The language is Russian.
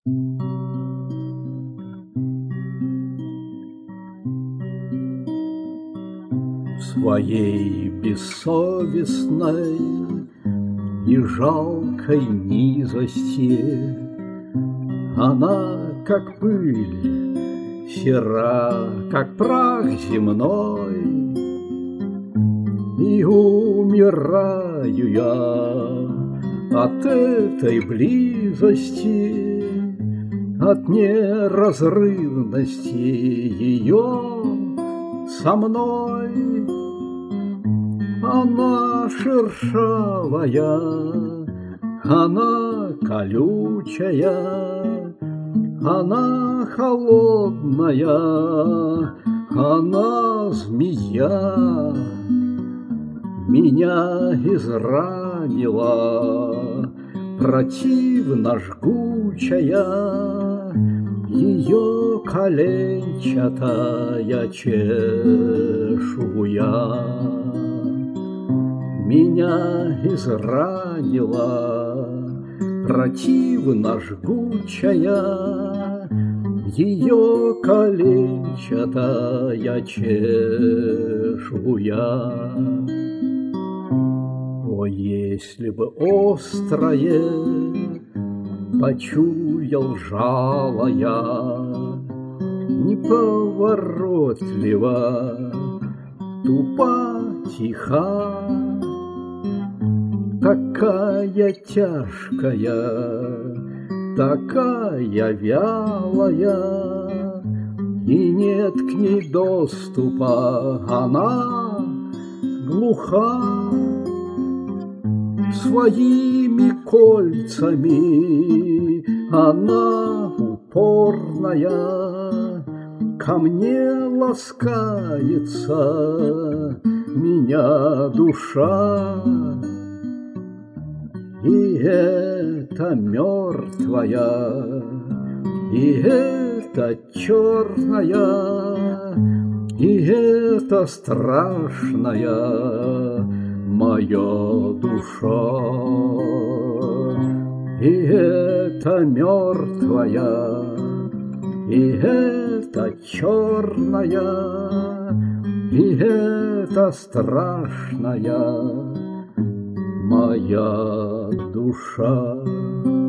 В своей бессовестной и жалкой низости она, как пыль, сера, как прах земной, и умираю я от этой близости, от неразрывности ее со мной. Она шершавая, она колючая, она холодная, она змея. Меня изранила противно жгучая ее коленчатая чешуя. Меня изранила противно жгучая ее коленчатая чешуя. О, если бы острое почуял жало я, неповоротливо, тупа, тиха, такая тяжкая, такая вялая, и нет к ней доступа, она глуха. Своими кольцами она упорная ко мне ласкается меня душа. И это мертвая, и это черная, и это страшная моя душа. И это мертвая, и это черная, и это страшная моя душа.